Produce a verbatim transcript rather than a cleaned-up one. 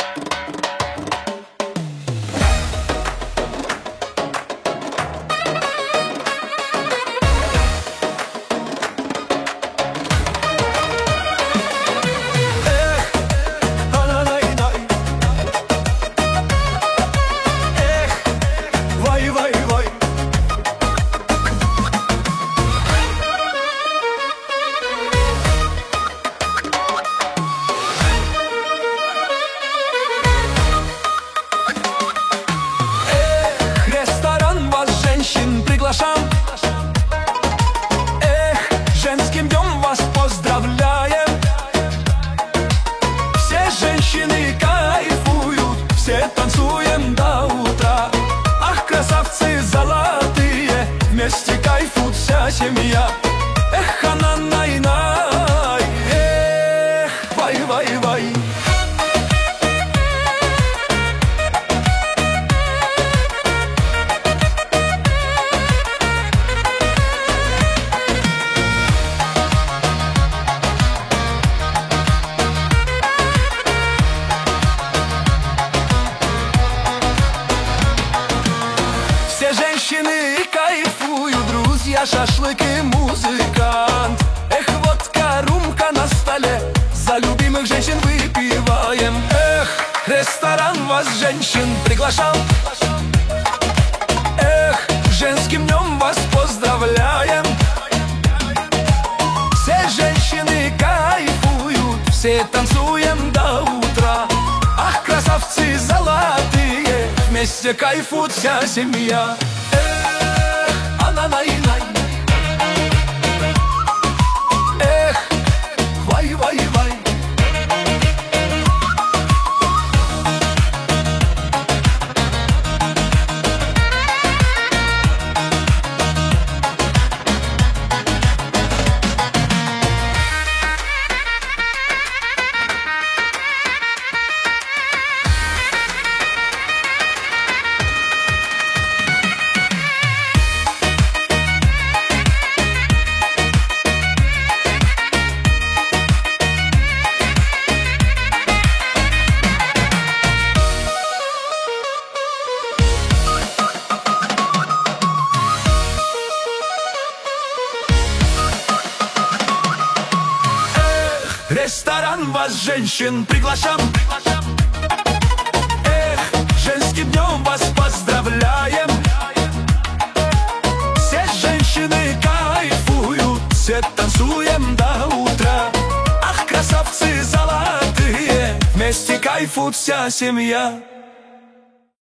Эх, женским днем вас поздравляем. Все женщины кайфуют, все танцуем до утра. Ах, красавцы золотые, вместе кайфует вся семья. Эх, ана-най-най, эх, вай-вай-вай. Все женщины кайфуют, друзья, шашлык и музыкант. Эх, водка, рюмка на столе, за любимых женщин выпиваем. Эх, ресторан вас, женщин, приглашал. Эх, женским днем вас поздравляем. Все женщины кайфуют, все танцуем до утра. Ах, красавцы золотые, вместе кайфует вся семья. Эх, ана-най-най, эх, вай-вай-вай. Ресторан вас, женщин, приглашам. Эх, женским днем вас поздравляем. Все женщины кайфуют, все танцуем до утра. Ах, красавцы золотые, вместе кайфует вся семья.